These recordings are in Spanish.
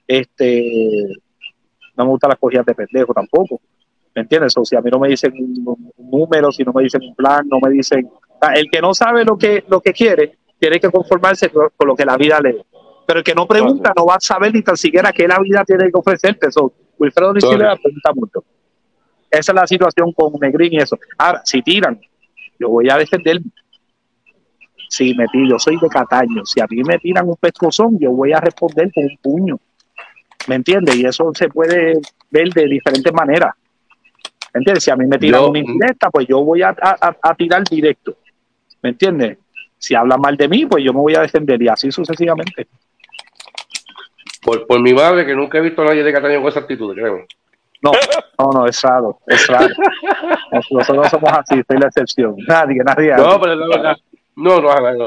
No me gustan las cogidas de pendejo tampoco, ¿me entiendes? O si a mí no me dicen un número, si no me dicen un plan, no me dicen... El que no sabe lo que quiere, tiene que conformarse con lo que la vida le dé. Pero el que no pregunta no va a saber ni tan siquiera qué la vida tiene que ofrecerte. Eso, Wilfredo Luis Silva pregunta mucho. Esa es la situación con Negrín y eso. Ahora, si tiran, yo voy a defenderme. Si me tiro, yo soy de Cataño. Si a mí me tiran un pescozón, yo voy a responder con un puño. ¿Me entiendes? Y eso se puede ver de diferentes maneras. ¿Me entiendes? Si a mí me tiran una indirecta, pues yo voy a tirar directo. ¿Me entiendes? Si hablan mal de mí, pues yo me voy a defender y así sucesivamente. Por mi madre, que nunca he visto a nadie de Cataño con esa actitud, creo. No, es raro, es raro. Nosotros somos así, soy la excepción. Nadie. No, pero la verdad. No.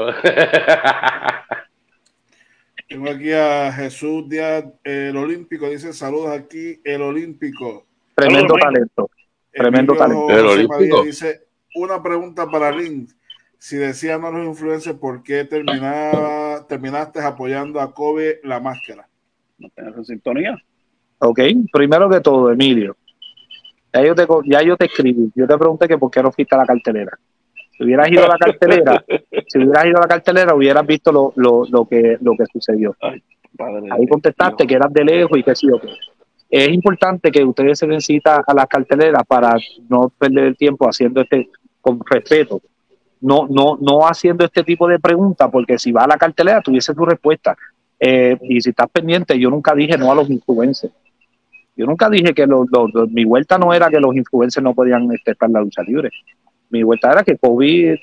Tengo aquí a Jesús Díaz, el Olímpico, dice saludos aquí, el Olímpico. Tremendo talento. Tremendo talento. El Olímpico dice, una pregunta para Link. Si decían a los influencers por qué terminaste apoyando a Kobe La Máscara. ¿No tienes en sintonía? Ok, primero que todo, Emilio, ya yo te escribí, yo te pregunté que por qué no fuiste a la cartelera. Si hubieras ido a la cartelera, hubieras visto lo que sucedió. Ahí contestaste que eras de lejos y que sí o qué. Es importante que ustedes se den cita a las carteleras para no perder el tiempo haciendo con respeto, no haciendo este tipo de preguntas, porque si vas a la cartelera tuviese tu respuesta. Y si estás pendiente, yo nunca dije no a los influencers. Yo nunca dije que mi vuelta no era que los influencers no podían estar en la lucha libre. Mi vuelta era que Kobe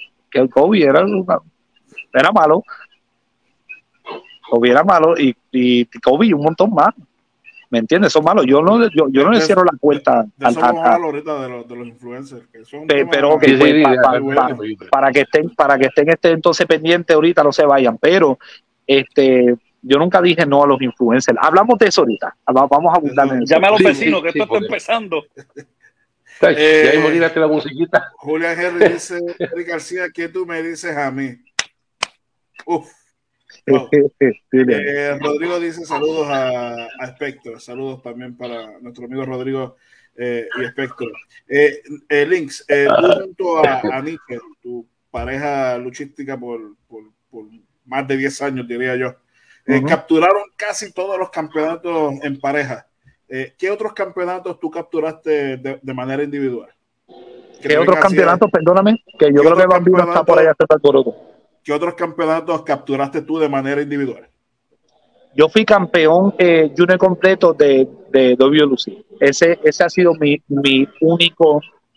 era malo. Kobe era malo y Kobe y un montón más. ¿Me entiendes? Son malos. Yo no le cierro la puerta al ahorita de los influencers. Que son pero que para que estén entonces pendientes ahorita, no se vayan. Pero yo nunca dije no a los influencers. Hablamos de eso ahorita. Vamos a abundar en eso. Llame a los vecinos, que esto está empezando. Ya hay morirate la musiquita. Julián Henry dice, Eric García, ¿qué tú me dices a mí? Uf. Wow. Rodrigo dice saludos a Spectro, saludos también para nuestro amigo Rodrigo y Spectro. Links, tú junto a Nietzsche, tu pareja luchística por más de 10 años, diría yo, capturaron casi todos los campeonatos en pareja. ¿Qué otros campeonatos tú capturaste de manera individual? ¿Qué otros campeonatos? Perdóname, que yo creo que Bambino está por allá hasta el Coroto. ¿Qué otros campeonatos capturaste tú de manera individual? Yo fui campeón junior completo de WLC. Ese ha sido mi único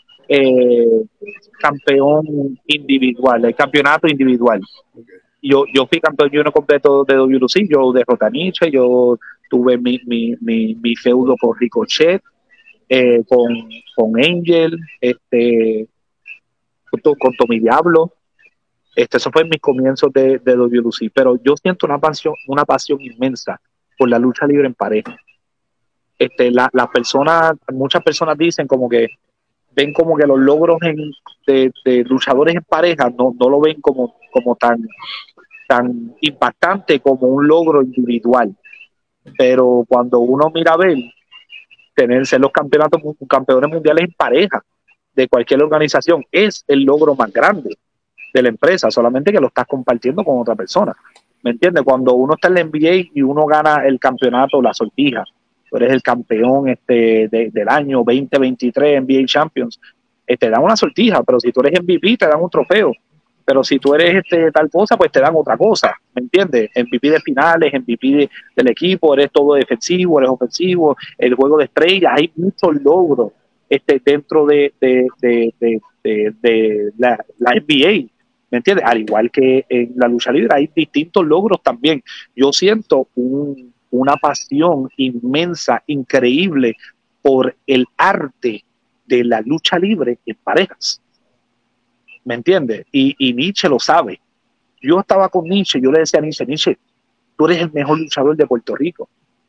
campeón individual, el campeonato individual. Okay. Yo fui campeón junior completo de WLC, yo derroté a Nietzsche, yo tuve mi feudo con Ricochet, con Angel, con Tommy Diablo. Eso fue en mis comienzos de WLC, pero yo siento una pasión inmensa por la lucha libre en pareja. Muchas personas dicen como que ven como que los logros de luchadores en pareja no lo ven como tan impactante como un logro individual. Pero cuando uno mira a ver, ser los campeones mundiales en pareja de cualquier organización es el logro más grande de la empresa, solamente que lo estás compartiendo con otra persona. ¿Me entiendes? Cuando uno está en la NBA y uno gana el campeonato, la sortija, tú eres el campeón del año 2023 NBA Champions, te dan una sortija, pero si tú eres MVP te dan un trofeo, pero si tú eres tal cosa, pues te dan otra cosa, ¿me entiendes? MVP de finales, MVP del equipo, eres todo defensivo, eres ofensivo, el juego de estrellas, hay muchos logros dentro de la NBA. ¿Me entiendes? Al igual que en la lucha libre hay distintos logros también. Yo siento una pasión inmensa, increíble por el arte de la lucha libre en parejas. ¿Me entiendes? Y Nietzsche lo sabe. Yo estaba con Nietzsche, yo le decía a Nietzsche, tú eres el mejor luchador de Puerto Rico.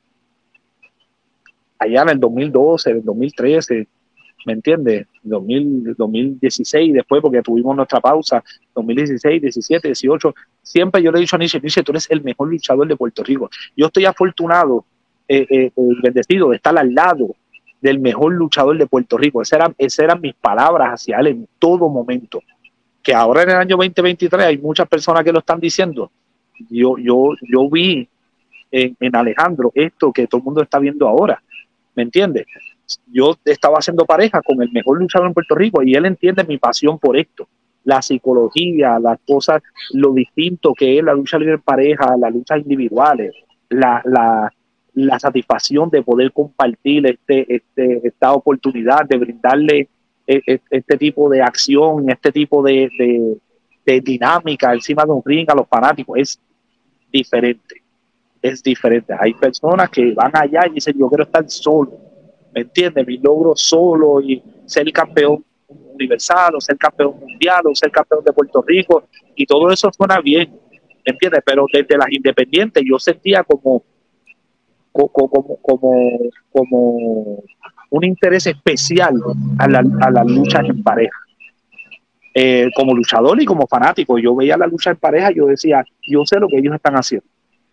Allá en el 2012, en el 2013, ¿me entiendes? 2016 después, porque tuvimos nuestra pausa, 2016, 17, 18, siempre yo le he dicho a Nietzsche, tú eres el mejor luchador de Puerto Rico. Yo estoy afortunado bendecido de estar al lado del mejor luchador de Puerto Rico. Esas eran mis palabras hacia él en todo momento. Que ahora en el año 2023 hay muchas personas que lo están diciendo. Yo vi en Alejandro esto que todo el mundo está viendo ahora, ¿me entiendes? Yo estaba haciendo pareja con el mejor luchador en Puerto Rico y él entiende mi pasión por esto, la psicología, las cosas, lo distinto que es la lucha libre en pareja, las luchas individuales, la satisfacción de poder compartir esta oportunidad de brindarle este tipo de acción, este tipo de dinámica encima de un ring a los fanáticos. Es diferente. Es diferente. Hay personas que van allá y dicen, yo quiero estar solo, ¿me entiendes? Mi logro solo y ser campeón universal o ser campeón mundial o ser campeón de Puerto Rico, y todo eso suena bien, ¿me entiendes? Pero desde las independientes yo sentía como un interés especial a la lucha en pareja. Como luchador y como fanático, yo veía la lucha en pareja, yo decía, yo sé lo que ellos están haciendo.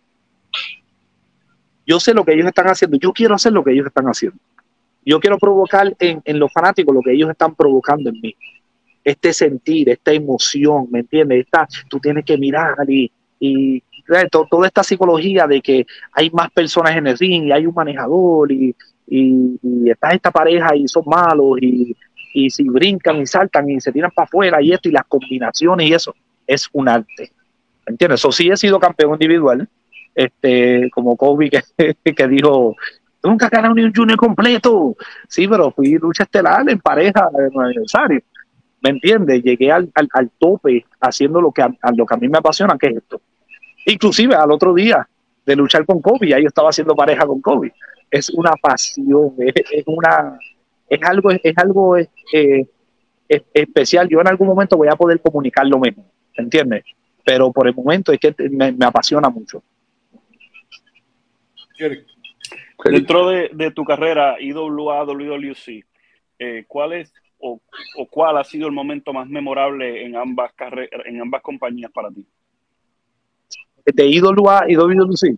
Yo sé lo que ellos están haciendo, yo quiero hacer lo que ellos están haciendo. Yo quiero provocar en los fanáticos lo que ellos están provocando en mí. Este sentir, esta emoción, ¿me entiendes? Tú tienes que mirar y toda esta psicología de que hay más personas en el ring y hay un manejador y está esta pareja y son malos y si brincan y saltan y se tiran para afuera y esto y las combinaciones y eso, es un arte. ¿Me entiendes? Eso sí, he sido campeón individual, como Kobe que dijo, nunca gané ni un junior completo. Sí, pero fui lucha estelar en pareja en un aniversario. ¿Me entiendes? Llegué al tope haciendo lo que a mí me apasiona, que es esto. Inclusive al otro día de luchar con Kobe, ya yo estaba haciendo pareja con Kobe. Es una pasión, es algo especial. Yo en algún momento voy a poder comunicarlo mejor, ¿entiendes? Pero por el momento es que me apasiona mucho. Dentro de tu carrera IWA, WWC, ¿cuál es o cuál ha sido el momento más memorable en ambas compañías para ti? De IWA y WWC.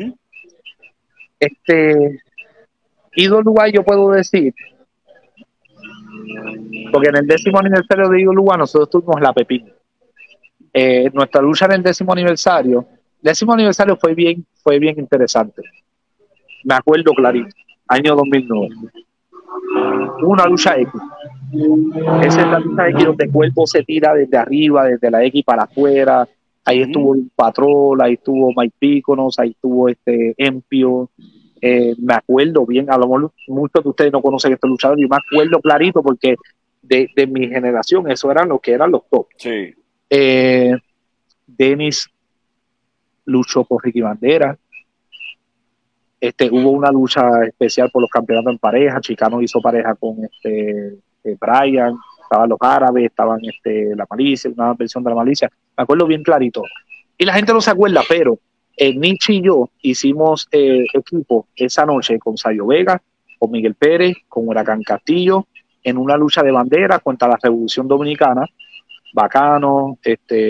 IWA yo puedo decir, porque en el 10º aniversario de IWA nosotros tuvimos la Pepín. Nuestra lucha en el 10º aniversario, fue bien interesante. Me acuerdo clarito, año 2009. Una lucha X. Esa es la lucha X donde el cuerpo se tira desde arriba, desde la X para afuera. Ahí estuvo el Patrol, ahí estuvo Mike Píconos, ahí estuvo Empio. Me acuerdo bien, a lo mejor muchos de ustedes no conocen este luchador, yo me acuerdo clarito porque de mi generación eso eran los que eran los top. Sí. Dennis luchó con Ricky Bandera. Hubo una lucha especial por los campeonatos en pareja. Chicano hizo pareja con Brian, estaban los árabes, estaban la malicia, una versión de la malicia. Me acuerdo bien clarito. Y la gente no se acuerda, pero Nietzsche y yo hicimos equipo esa noche con Sayo Vega, con Miguel Pérez, con Huracán Castillo, en una lucha de bandera contra la Revolución Dominicana. Bacano,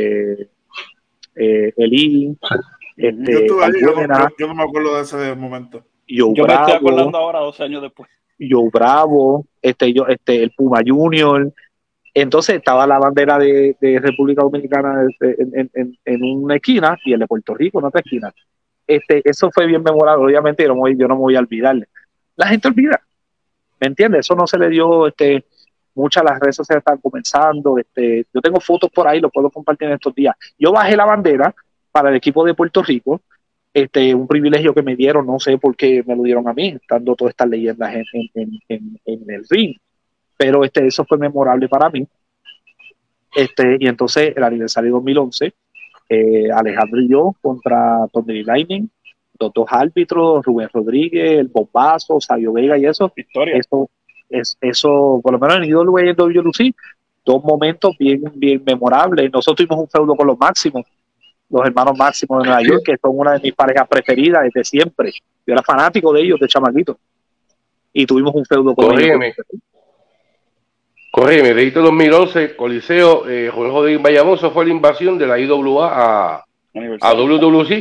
Elí. Yo estuve ahí, yo no me acuerdo de ese momento. Yo me estoy acordando ahora, 12 años después. Joe Bravo, el Puma Junior. Entonces estaba la bandera de República Dominicana en una esquina y el de Puerto Rico en otra esquina. Eso fue bien memorable, obviamente yo no me voy a olvidar. La gente olvida, ¿me entiendes? Eso no se le dio, muchas las redes sociales están comenzando. Yo tengo fotos por ahí, lo puedo compartir en estos días. Yo bajé la bandera para el equipo de Puerto Rico, un privilegio que me dieron, no sé por qué me lo dieron a mí, estando todas estas leyendas en el ring, pero eso fue memorable para mí. Y entonces el aniversario 2011, Alejandro y yo contra Tony Lightning, los dos árbitros, Rubén Rodríguez, el Bombazo, Sabio Vega y eso. Historia. Eso, por lo menos en IWA y en WLC, dos momentos bien memorables. Nosotros tuvimos un feudo con los Máximos, los hermanos Máximos de Nueva York, que son una de mis parejas preferidas desde siempre. Yo era fanático de ellos, de chamaquito. Y tuvimos un feudo con ellos. Corrígeme, de 2011, Coliseo, Juan Rodríguez Vallamoso fue la invasión de la IWA a WWC.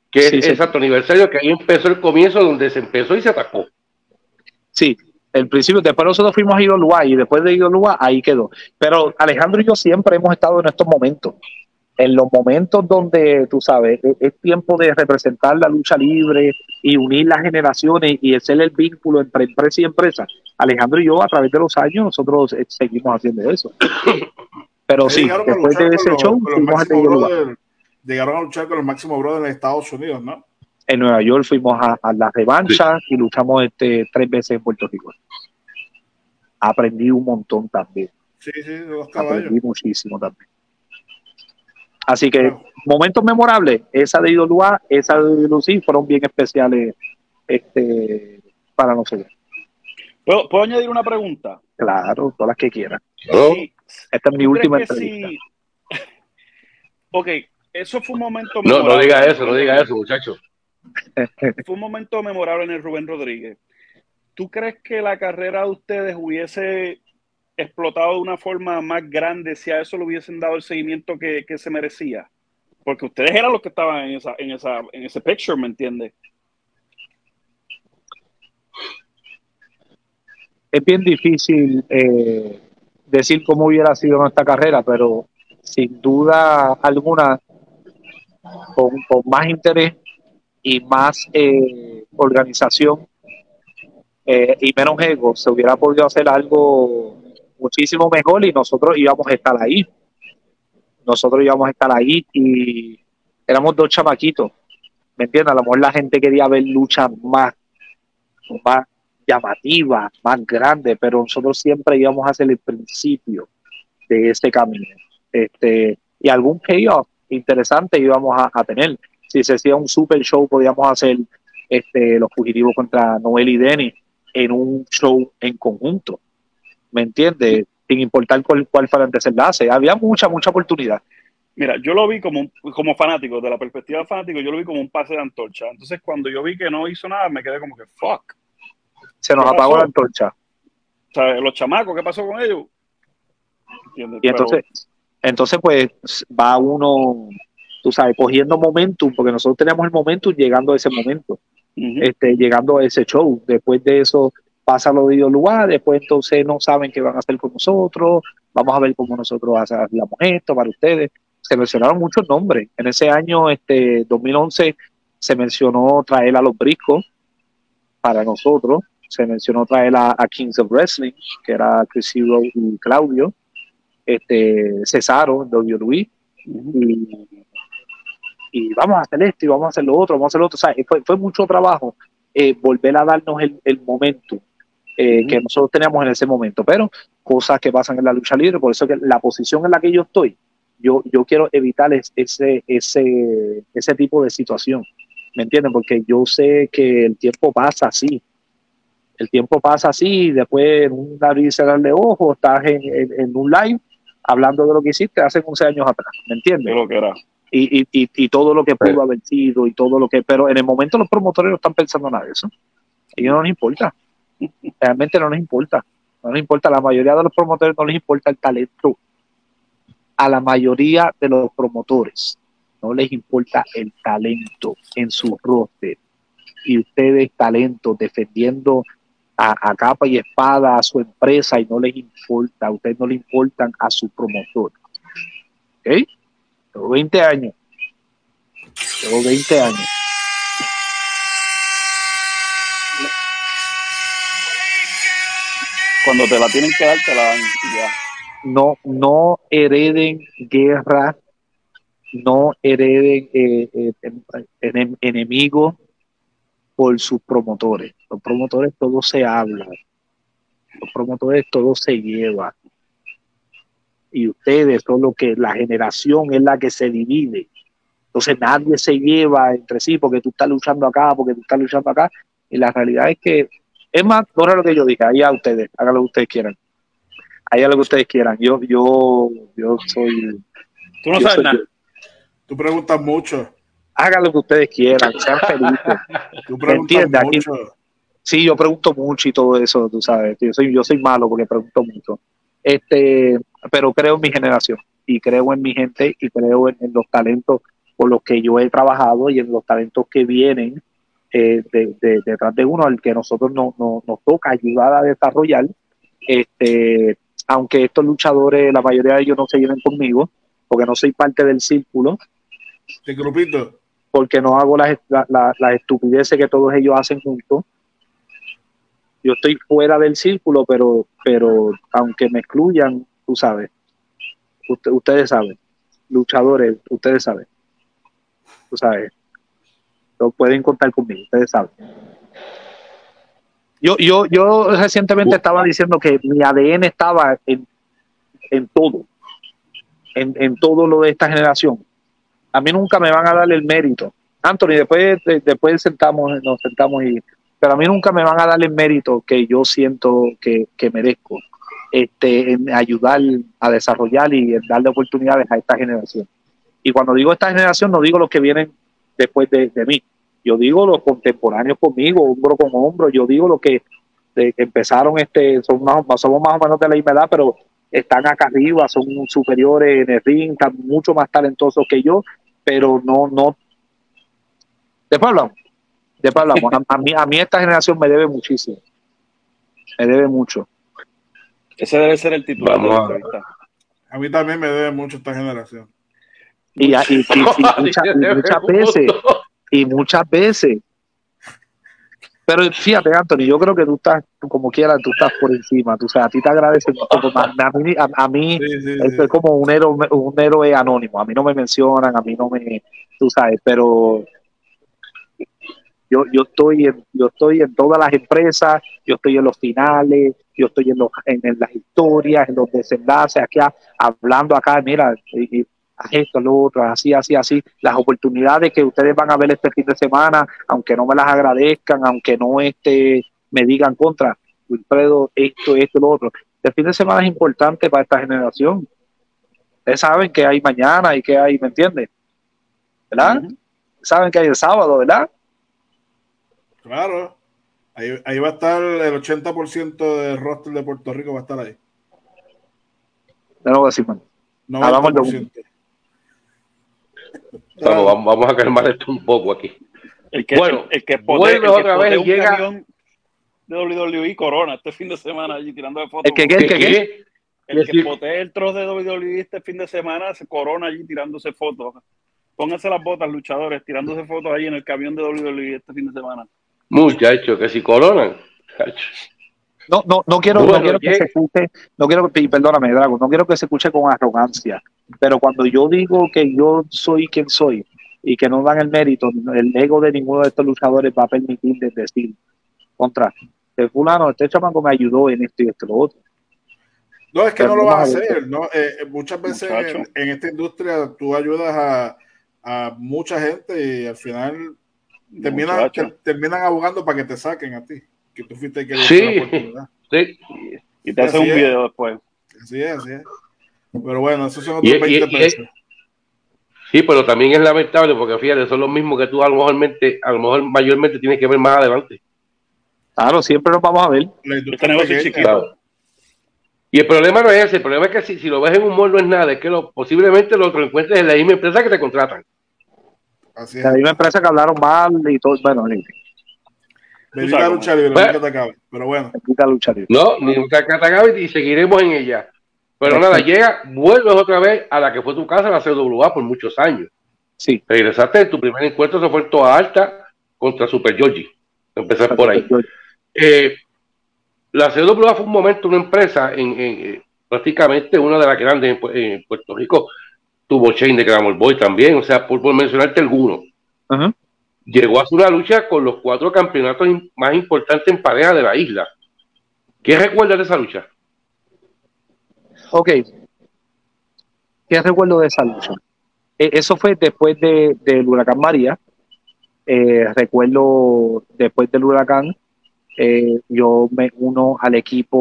Que es exacto aniversario, que ahí empezó el comienzo donde se empezó y se atacó. Sí, el principio, después nosotros fuimos a IWA y después de IWA ahí quedó. Pero Alejandro y yo siempre hemos estado en estos momentos. En los momentos donde, tú sabes, es tiempo de representar la lucha libre y unir las generaciones y ser el vínculo entre empresa y empresa. Alejandro y yo, a través de los años, nosotros seguimos haciendo eso. Pero sí, después de ese show, fuimos a IWA. Llegaron a luchar con los máximos brothers en Estados Unidos, ¿no? En Nueva York fuimos a la revancha y luchamos 3 veces en Puerto Rico. Aprendí un montón también. Sí, los caballos. Aprendí muchísimo también. Así que momentos memorables, esa de IWA, esa de Lucy fueron bien especiales para nosotros. ¿Puedo añadir una pregunta? Claro, todas las que quieran. Sí. Esta es mi última entrevista. Sí? Ok, eso fue un momento memorable. No diga eso, muchacho. Fue un momento memorable en el Rubén Rodríguez. ¿Tú crees que la carrera de ustedes hubiese explotado de una forma más grande si a eso le hubiesen dado el seguimiento que se merecía? Porque ustedes eran los que estaban en ese picture, ¿me entiendes? Es bien difícil decir cómo hubiera sido nuestra carrera, pero sin duda alguna, con más interés y más organización y menos ego, se hubiera podido hacer algo muchísimo mejor y nosotros íbamos a estar ahí. Nosotros íbamos a estar ahí y éramos 2 chamaquitos, ¿me entiendes? A lo mejor la gente quería ver luchas más llamativas, más grandes, pero nosotros siempre íbamos a ser el principio de este camino. Y algún payoff interesante íbamos a tener. Si se hacía un super show, podíamos hacer los fugitivos contra Noel y Denny en un show en conjunto, ¿me entiendes? Sin importar cuál fuera el desenlace. Había mucha oportunidad. Mira, yo lo vi como fanático, de la perspectiva fanático, yo lo vi como un pase de antorcha. Entonces, cuando yo vi que no hizo nada, me quedé como que, fuck. Se nos apagó la antorcha. O sea, los chamacos, ¿qué pasó con ellos? ¿Entiendes? Y entonces, pues, va uno, tú sabes, cogiendo momentum, porque nosotros teníamos el momentum llegando a ese momento, llegando a ese show. Después de eso pasa lo de IWA, después entonces no saben qué van a hacer con nosotros, vamos a ver cómo nosotros hacemos esto para ustedes. Se mencionaron muchos nombres. En ese año, 2011, se mencionó traer a los Briscos para nosotros, se mencionó traer a Kings of Wrestling, que era Chris Hero y Claudio, Cesaro, WWE, y vamos a hacer esto y vamos a hacer lo otro, O sea, fue mucho trabajo volver a darnos el momento que nosotros teníamos en ese momento, pero cosas que pasan en la lucha libre, por eso que la posición en la que yo estoy, yo quiero evitar ese tipo de situación, ¿me entienden? Porque yo sé que el tiempo pasa así, y después en un abrir y cerrar de ojos estás en un live hablando de lo que hiciste hace 11 años atrás, ¿me entiendes? Lo que era. Y todo lo que pudo haber sido y todo lo que, pero en el momento los promotores no están pensando nada de eso. A ellos no les importa, realmente no les importa, a la mayoría de los promotores no les importa el talento, a la mayoría de los promotores no les importa el talento en su roster, y ustedes talentos defendiendo a capa y espada a su empresa y no les importa, a ustedes no le importan a su promotor. ¿Ok? Tengo 20 años. Cuando te la tienen que dar, te la dan y ya. No hereden guerra, no hereden enemigos por sus promotores. Los promotores todos se hablan, los promotores todos se llevan, y ustedes son lo que la generación es la que se divide. Entonces nadie se lleva entre sí porque tú estás luchando acá, y la realidad es que, es más, no era lo que yo dije, ahí a ustedes, hagan lo que ustedes quieran. Yo soy... Tú no sabes nada. Tú preguntas mucho. Hagan lo que ustedes quieran, sean felices. Tú preguntas mucho. Sí, yo pregunto mucho y todo eso, tú sabes. Yo soy malo porque pregunto mucho. Pero creo en mi generación y creo en mi gente y creo en los talentos por los que yo he trabajado y en los talentos que vienen detrás de uno, al que nosotros nos toca ayudar a desarrollar. Aunque estos luchadores, la mayoría de ellos no se lleven conmigo, porque no soy parte del círculo. ¿Qué grupito? Porque no hago las estupideces que todos ellos hacen juntos. Yo estoy fuera del círculo, pero aunque me excluyan, tú sabes, ustedes saben, luchadores, ustedes saben, tú sabes, no pueden contar conmigo, ustedes saben. Yo recientemente estaba diciendo que mi ADN estaba en todo, en todo lo de esta generación. A mí nunca me van a dar el mérito. Anthony, después nos sentamos pero a mí nunca me van a dar el mérito que yo siento que merezco, en ayudar a desarrollar y en darle oportunidades a esta generación. Y cuando digo esta generación, no digo los que vienen después de mí. Yo digo los contemporáneos conmigo, hombro con hombro. Yo digo los que empezaron, somos más o menos de la misma edad, pero están acá arriba, son superiores en el ring, están mucho más talentosos que yo, pero no. Después hablamos. A mí esta generación me debe muchísimo. Me debe mucho. Ese debe ser el titular de la entrevista. A mí también me debe mucho esta generación. Y muchas veces. Pero fíjate, Anthony, yo creo que tú estás, como quieras, tú estás por encima. Tú sabes, a ti te agradecen un poco más. A mí esto es como un héroe anónimo. A mí no me mencionan, a mí no me, tú sabes, pero yo estoy en todas las empresas, yo estoy en los finales, yo estoy en las historias, en los desenlaces, aquí hablando acá, mira, haz esto, lo otro, así, las oportunidades que ustedes van a ver este fin de semana, aunque no me las agradezcan, aunque no me digan contra, Wilfredo, esto, lo otro. El fin de semana es importante para esta generación. Ustedes saben que hay mañana y que hay, ¿me entiendes? ¿Verdad? Saben que hay el sábado, ¿verdad? Claro. Ahí va a estar el 80% del roster de Puerto Rico, va a estar ahí. No lo voy a decir, man. 90%. Vamos a calmar esto un poco aquí. El que vuelve otra vez y llega camión de WWE Corona este fin de semana allí tirando de fotos. El que potee el trozo de WWE este fin de semana se Corona allí tirándose fotos. Pónganse las botas, luchadores, tirándose fotos ahí en el camión de WWE este fin de semana. Muchachos, que si coronan. No quiero que se escuche, perdóname, Drago, no quiero que se escuche con arrogancia, pero cuando yo digo que yo soy quien soy y que no dan el mérito, el ego de ninguno de estos luchadores va a permitir decir contra el fulano, este chamaco me ayudó en esto y esto, lo otro. No, es que no lo vas a hacer, ¿no? Muchas veces en esta industria tú ayudas a mucha gente y al final terminan abogando para que te saquen a ti, que tú fuiste el que dio la oportunidad. Sí. Y te hacen un video después. Así es. Pero bueno, esos son otros 20 pesos. Sí, pero también es lamentable porque fíjate, son los mismos que tú a lo mejor mayormente tienes que ver más adelante. Claro, siempre nos vamos a ver. Este negocio es chiquito. Claro. Y el problema no es ese, el problema es que si lo ves en humor no es nada, es que posiblemente lo otro encuentres en la misma empresa que te contratan. Así es. La misma empresa que hablaron mal y todo, bueno, bendita lucha libre, nunca te acabe, pero bueno. Bendita lucha libre. No, nunca te acabe y seguiremos en ella. Pero nada, vuelves otra vez a la que fue tu casa, la CWA, por muchos años. Sí. Regresaste, tu primer encuentro se fue en Toa Alta contra Super Georgie. Empezar por ahí. La CWA fue un momento una empresa prácticamente una de las grandes en Puerto Rico. Tuvo Shane de Glamour Boy también, o sea, por mencionarte alguno. Llegó a hacer una lucha con los 4 campeonatos más importantes en pareja de la isla. ¿Qué recuerdas de esa lucha? Ok. ¿Qué recuerdo de esa lucha? Eso fue después del huracán María. Recuerdo después del huracán, yo me uno al equipo,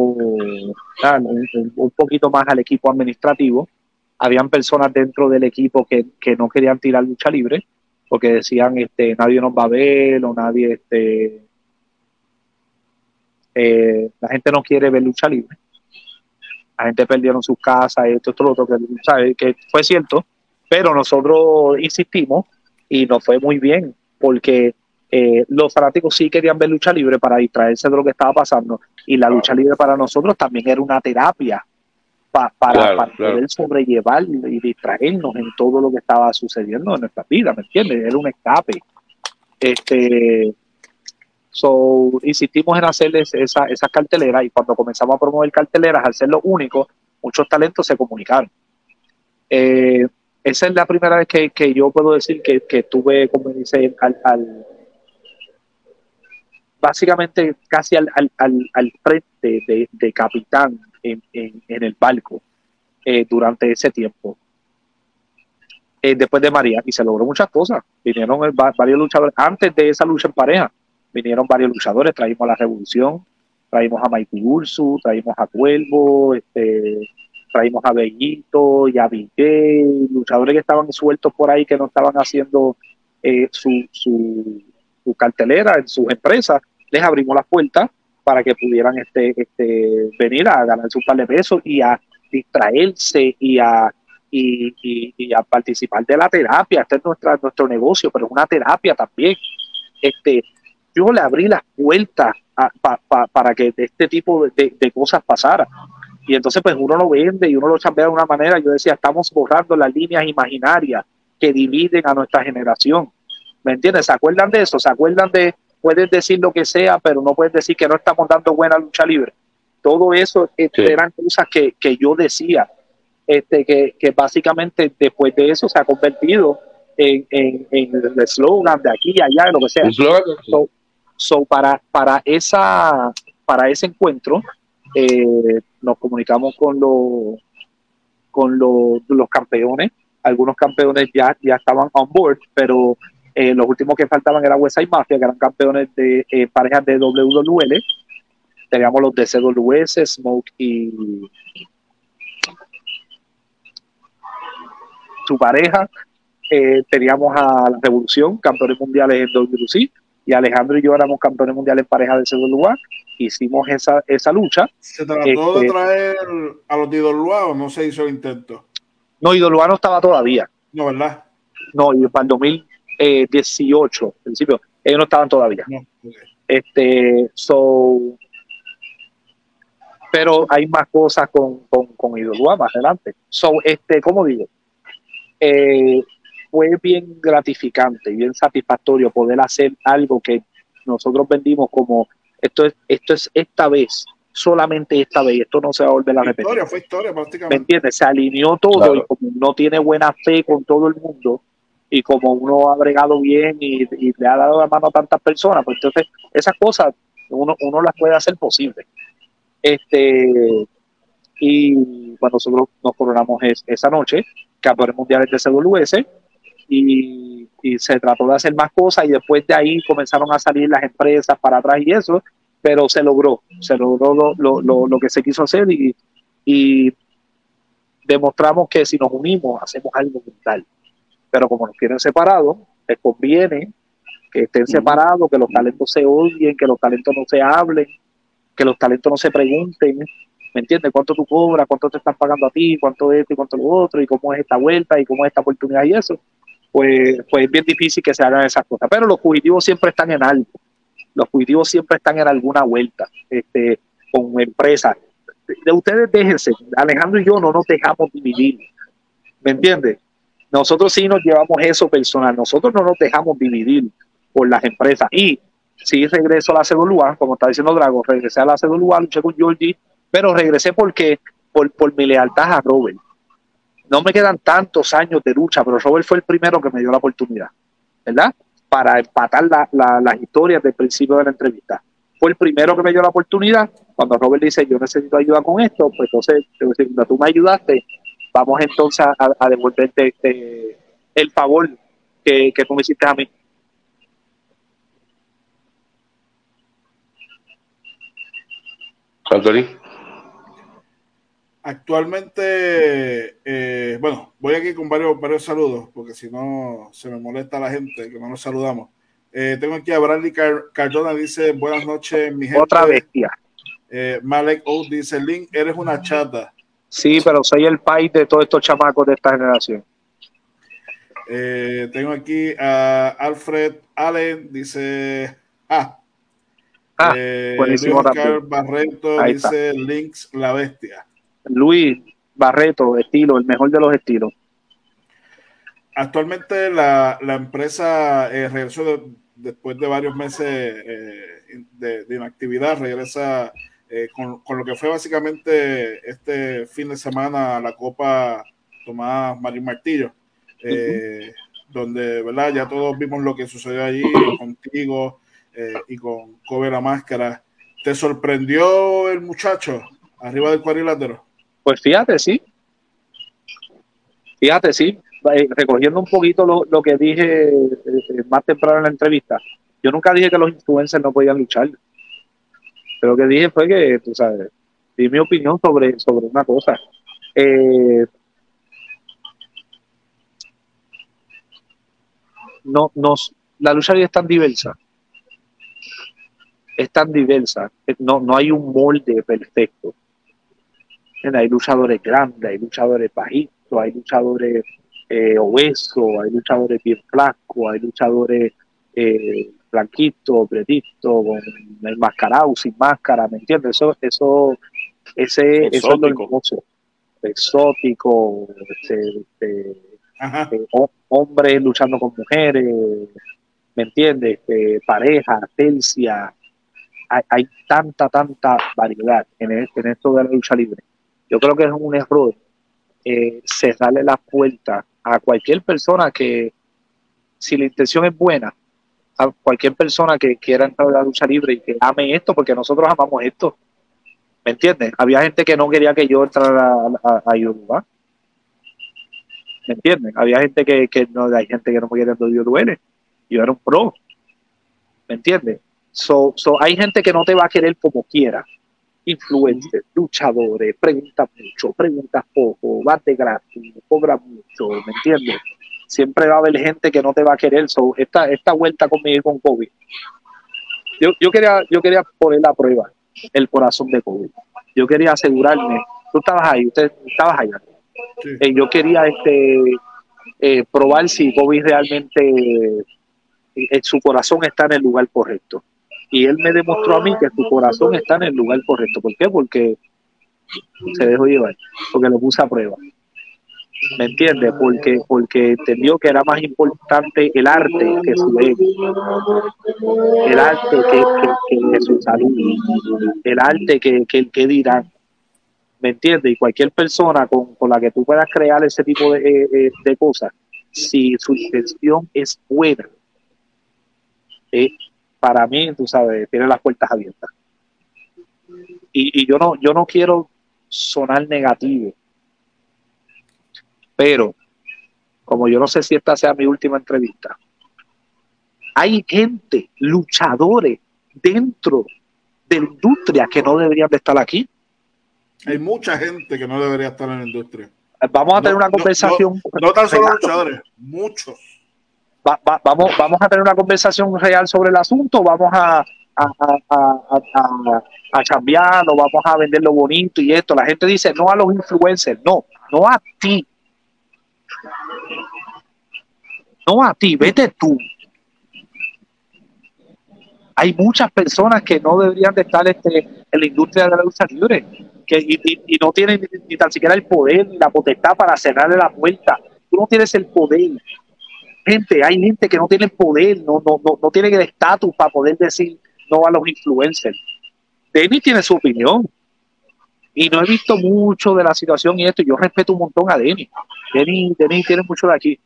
un poquito más al equipo administrativo. Habían personas dentro del equipo que no querían tirar lucha libre porque decían nadie nos va a ver o nadie la gente no quiere ver lucha libre. La gente perdieron sus casas, esto, lo otro, que fue cierto. Pero nosotros insistimos y nos fue muy bien, porque los fanáticos sí querían ver lucha libre para distraerse de lo que estaba pasando, y la lucha libre para nosotros también era una terapia para poder sobrellevar y distraernos en todo lo que estaba sucediendo en nuestra vida, ¿me entiendes? Era un escape. Insistimos en hacerles esas carteleras, y cuando comenzamos a promover carteleras, al ser lo único, muchos talentos se comunicaron. Esa es la primera vez que yo puedo decir que tuve, como dice, básicamente casi al frente de capitán en el barco durante ese tiempo. Después de María, y se logró muchas cosas. Vinieron varios luchadores. Antes de esa lucha en pareja, vinieron varios luchadores. Traímos a La Revolución, traímos a Mighty Ursu, traímos a Cuervo, traímos a Bellito y a Villay, luchadores que estaban sueltos por ahí, que no estaban haciendo su cartelera en sus empresas. Les abrimos las puertas para que pudieran venir a ganar su par de pesos y a distraerse y a participar de la terapia. Este es nuestro negocio, pero es una terapia también. Yo le abrí las puertas para que este tipo de cosas pasaran. Y entonces pues uno lo vende y uno lo chambea de una manera. Yo decía, estamos borrando las líneas imaginarias que dividen a nuestra generación. ¿Me entiendes? ¿Se acuerdan de eso? ¿Se acuerdan de, puedes decir lo que sea, pero no puedes decir que no estamos dando buena lucha libre? Todo eso eran cosas que yo decía. Que básicamente después de eso se ha convertido en el eslogan de aquí y allá, de lo que sea. Para ese encuentro nos comunicamos con los campeones. Algunos campeones ya estaban on board, pero los últimos que faltaban era West Side Mafia, que eran campeones de parejas de WWL. Teníamos los de CWS, Smoke y su pareja. Teníamos a La Revolución, campeones mundiales en WC, y Alejandro y yo éramos campeones mundiales en pareja de CWA. Hicimos esa lucha. ¿Se trató de traer a los de IWA o no se hizo el intento? No, IWA no estaba todavía. No, ¿verdad? No, y para el 2018, al principio, ellos no estaban todavía. No, okay. Pero hay más cosas con IWA más adelante. ¿Cómo digo? Fue bien gratificante, bien satisfactorio poder hacer algo que nosotros vendimos como esto es esta vez, solamente esta vez, esto no se va a volver a repetir. Fue historia prácticamente. ¿Me entiendes? Se alineó todo, claro. Y como no tiene buena fe con todo el mundo, y como uno ha bregado bien y le ha dado la mano a tantas personas, pues entonces esas cosas uno las puede hacer posible. Y cuando nosotros nos coronamos esa noche, campeones mundiales de CWS, y se trató de hacer más cosas, y después de ahí comenzaron a salir las empresas para atrás y eso, pero se logró lo que se quiso hacer, y demostramos que si nos unimos hacemos algo brutal. Pero como nos quieren separados, les conviene que estén separados, que los talentos se odien, que los talentos no se hablen, que los talentos no se pregunten, ¿me entiendes? ¿Cuánto tú cobras? ¿Cuánto te están pagando a ti? ¿Cuánto esto y cuánto lo otro? ¿Y cómo es esta vuelta? ¿Y cómo es esta oportunidad? Y eso, pues es bien difícil que se hagan esas cosas. Pero los fugitivos siempre están en algo. Los fugitivos siempre están en alguna vuelta, con empresas. De ustedes déjense, Alejandro y yo no nos dejamos dividir, ¿me entiendes? Nosotros sí nos llevamos eso personal, nosotros no nos dejamos dividir por las empresas. Y sí regreso a la CWA, como está diciendo Drago, regresé a la CWA, luché con Georgie, pero regresé porque por mi lealtad a Robert. No me quedan tantos años de lucha, pero Robert fue el primero que me dio la oportunidad, ¿verdad? Para empatar las historias del principio de la entrevista. Fue el primero que me dio la oportunidad. Cuando Robert dice, yo necesito ayuda con esto, pues entonces, tú me ayudaste, vamos entonces a devolverte el favor que tú me hiciste a mí. Anthony. Actualmente, bueno, voy aquí con varios saludos, porque si no se me molesta la gente que no nos saludamos. Tengo aquí a Bradley Cardona, dice, buenas noches, mi gente. Otra bestia. Malek O dice, Link, eres una chata. Sí, pero soy el país de todos estos chamacos de esta generación. Tengo aquí a Alfred Allen, dice Luis buenísimo Oscar también. Barreto Ahí dice está. Lynx la bestia. Luis Barreto, estilo, el mejor de los estilos. Actualmente la empresa regresó después de varios meses de inactividad, regresa con lo que fue básicamente este fin de semana la Copa Tomás Marín Martillo, donde, ¿verdad? Ya todos vimos lo que sucedió allí contigo y con Kobe la Máscara. ¿Te sorprendió el muchacho arriba del cuadrilátero? Pues fíjate, sí, recogiendo un poquito lo que dije más temprano en la entrevista. Yo nunca dije que los influencers no podían luchar. Pero lo que dije fue que, tú sabes, di mi opinión sobre una cosa. La lucha libre es tan diversa, no hay un molde perfecto. Hay luchadores grandes, hay luchadores bajitos, hay luchadores obesos, hay luchadores bien flacos, hay luchadores blanquitos, pretitos, enmascarados, sin máscara, ¿me entiendes? Eso es lo hermoso, exótico, hombres luchando con mujeres, ¿me entiendes? Pareja, tercia, hay tanta variedad en esto de la lucha libre. Yo creo que es un error cerrarle las puertas a cualquier persona que, si la intención es buena, a cualquier persona que quiera entrar a la lucha libre y que ame esto, porque nosotros amamos esto, ¿me entiendes? Había gente que no quería que yo entrara a Yoruba, ¿me entiendes? Había gente que no, hay gente que no me quería que yo duele, yo era un pro, ¿me entiendes? Hay gente que no te va a querer como quiera, influencers, luchadores, preguntas mucho, preguntas poco, vas de gratis, cobras mucho, ¿me entiendes? Siempre va a haber gente que no te va a querer. Esta vuelta conmigo y con Kobe, yo quería poner a prueba el corazón de Kobe. Yo quería asegurarme, tú estabas ahí, usted estabas allá. Sí. Yo quería probar si Kobe realmente su corazón está en el lugar correcto. Y él me demostró a mí que su corazón está en el lugar correcto. ¿Por qué? Porque se dejó llevar, porque lo puse a prueba. ¿Me entiendes? Porque entendió que era más importante el arte que su ego, el arte que su salud, el arte que dirán. ¿Me entiendes? Y cualquier persona con la que tú puedas crear ese tipo de cosas, si su intención es buena, para mí, tú sabes, tiene las puertas abiertas. Y yo no quiero sonar negativo, pero como yo no sé si esta sea mi última entrevista, hay gente, luchadores dentro de la industria que no deberían de estar aquí. Hay mucha gente que no debería estar en la industria. Vamos a tener una conversación. No tan solo luchadores, muchos. Vamos a tener una conversación real sobre el asunto, vamos a chambear, o vamos a vender lo bonito y esto. La gente dice no a los influencers, no a ti. No a ti, vete tú. Hay muchas personas que no deberían de estar en la industria de la lucha libre, y no tienen ni tan siquiera el poder ni la potestad para cerrarle la puerta. Tú no tienes el poder. Hay gente que no tiene el poder, no tiene el estatus para poder decir no a los influencers. Denny tiene su opinión. Y no he visto mucho de la situación y esto. Yo respeto un montón a Denny. Denny tiene mucho de aquí.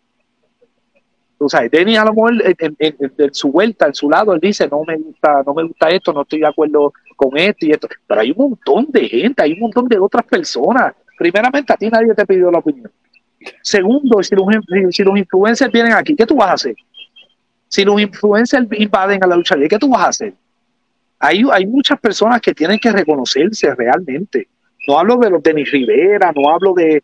O sea, Denny a lo mejor en su vuelta, en su lado, él dice, no me gusta esto, no estoy de acuerdo con esto y esto. Pero hay un montón de gente, hay un montón de otras personas. Primeramente, a ti nadie te pidió la opinión. Segundo, si los influencers vienen aquí, ¿qué tú vas a hacer? Si los influencers invaden a la lucha libre, ¿qué tú vas a hacer? Hay muchas personas que tienen que reconocerse realmente. No hablo de los Denny Rivera, no hablo de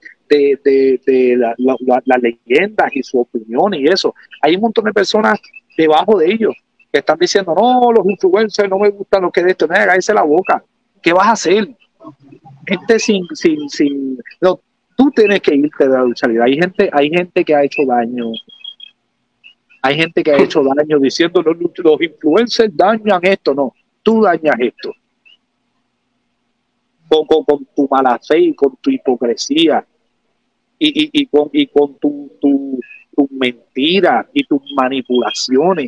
las leyendas y su opinión y eso. Hay un montón de personas debajo de ellos que están diciendo, no, los influencers no me gustan lo que de esto, no, cállese la boca. ¿Qué vas a hacer? Gente no, Tú tienes que irte de la lucha libre. Hay gente que ha hecho daño. Hay gente que ha hecho daño diciendo los influencers dañan esto. No, tú dañas esto. Con tu mala fe y con tu hipocresía y con tus mentiras y tus manipulaciones.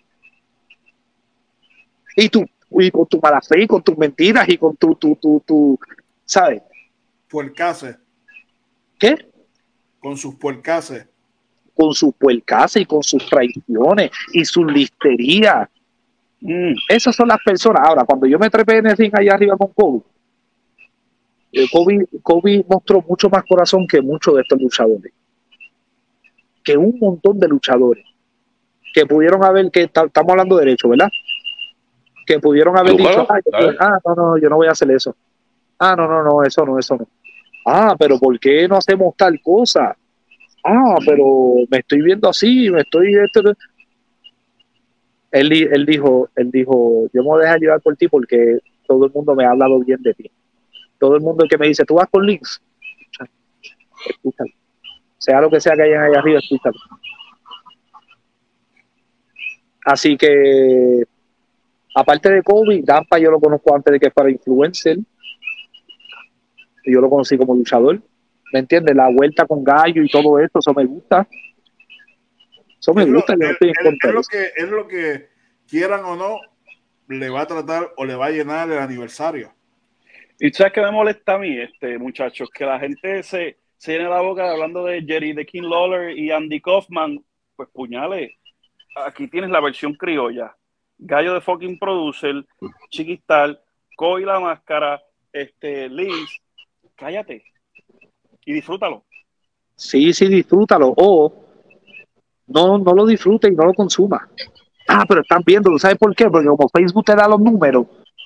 Y con tu mala fe y con tus mentiras y con tu ¿sabes? Puercases. ¿Qué? Con sus puercases. Con sus puercases y con sus traiciones y su listería. Esas son las personas. Ahora, cuando yo me trepé en el ring allá arriba con Kobe mostró mucho más corazón que muchos de estos luchadores. Que un montón de luchadores que pudieron haber, que estamos hablando de derecho, ¿verdad? Que pudieron haber dicho, no, yo no voy a hacer eso. No, eso no. Pero ¿por qué no hacemos tal cosa? Pero me estoy viendo así, Él dijo, yo me voy a dejar llevar por ti porque todo el mundo me ha hablado bien de ti. Todo el mundo que me dice, tú vas con links, escúchalo. Sea lo que sea que hayan ahí arriba, escúchalo. Así que, aparte de Kobe, Dampa yo lo conozco antes de que fuera influencer. Yo lo conocí como luchador. ¿Me entiendes? La vuelta con Gallo y todo eso me gusta. Eso me gusta. Es lo que, quieran o no, le va a tratar o le va a llenar el aniversario. Y sabes que me molesta a mí, muchachos, que la gente se llena la boca hablando de Jerry the King Lawler y Andy Kaufman. Pues puñales, aquí tienes la versión criolla. Gallo de fucking Producer, Chiquistal, Coy la Máscara, Liz. Cállate y disfrútalo. Sí, disfrútalo. O no lo disfrutes y no lo consumas. Pero están viendo, ¿sabes por qué? Porque como Facebook te da los números,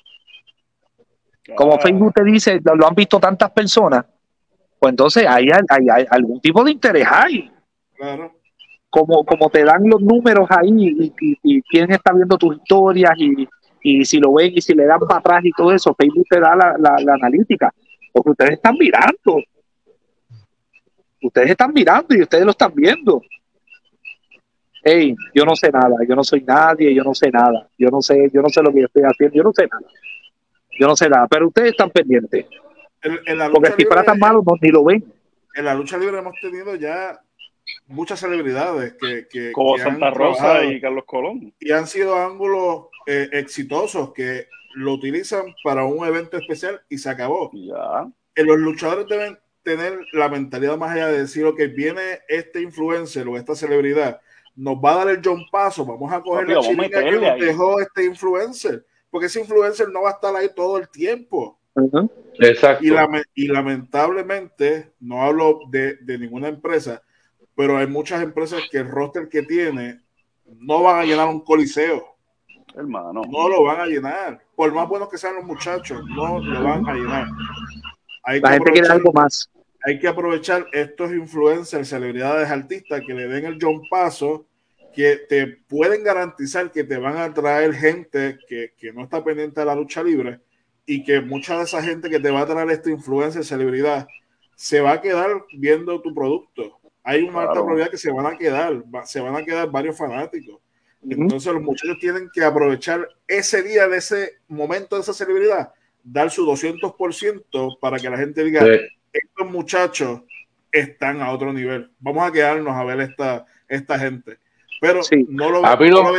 como Facebook te dice, lo han visto tantas personas, pues entonces hay algún tipo de interés ahí. Claro. Como te dan los números ahí y quién está viendo tus historias y si lo ven y si le dan para atrás y todo eso, Facebook te da la analítica. Porque ustedes están mirando. Ustedes están mirando y ustedes lo están viendo. Hey, yo no sé nada, yo no soy nadie, yo no sé nada, yo no sé lo que yo estoy haciendo, yo no sé nada, pero ustedes están pendientes. Porque si fuera tan malo, ni lo ven. En la lucha libre hemos tenido ya muchas celebridades que como Santa Rosa y Carlos Colón. Y han sido ángulos exitosos que lo utilizan para un evento especial y se acabó. Ya. Los luchadores deben tener la mentalidad más allá de decir, ok, viene este influencer o esta celebridad, nos va a dar el John Paso, vamos a coger la chiringa que nos dejó este influencer, porque ese influencer no va a estar ahí todo el tiempo. Exacto. Y lamentablemente, no hablo de ninguna empresa, pero hay muchas empresas que el roster que tiene no van a llenar un coliseo. Hermano. No lo van a llenar. Por más buenos que sean los muchachos, no lo van a llenar. La gente quiere algo más. Hay que aprovechar estos influencers, celebridades, artistas que le den el John Paso, que te pueden garantizar que te van a traer gente que no está pendiente de la lucha libre y que mucha de esa gente que te va a traer esta influencer, celebridad, se va a quedar viendo tu producto. Hay una alta probabilidad que se van a quedar varios fanáticos. Entonces los muchachos tienen que aprovechar ese día, de ese momento de esa celebridad, dar su 200% para que la gente diga, estos muchachos están a otro nivel. Vamos a quedarnos a ver esta gente. Pero a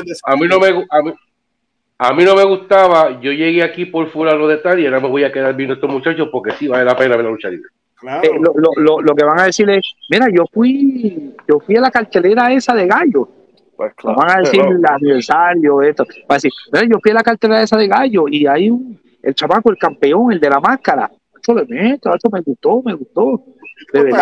mí no me gustaba. Yo llegué aquí por fulano de tal y ahora me voy a quedar viendo estos muchachos porque sí vale la pena ver la lucha libre. Claro. Lo que van a decir es, mira, yo fui a la cartelera esa de Gallo. Pues claro, van a decir el aniversario, esto. Van a decir, mira, yo fui a la cartelera esa de Gallo y hay el chamaco, el campeón, el de la máscara. Eso le meto, eso me gustó. De verdad.